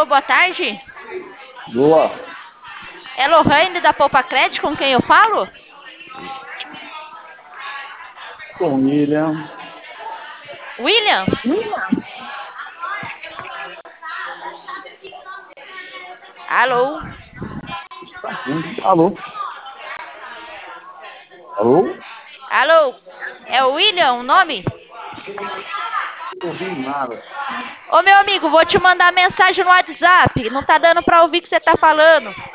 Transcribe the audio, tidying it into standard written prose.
Alô, boa tarde. Boa. É Lohane da Poupa Crédito com quem eu falo? Com William. William? Alô? Alô? Alô? Alô? É o William o nome? Não ouvi nada. Ô, meu amigo, vou te mandar mensagem no WhatsApp. Não tá dando pra ouvir o que você tá falando.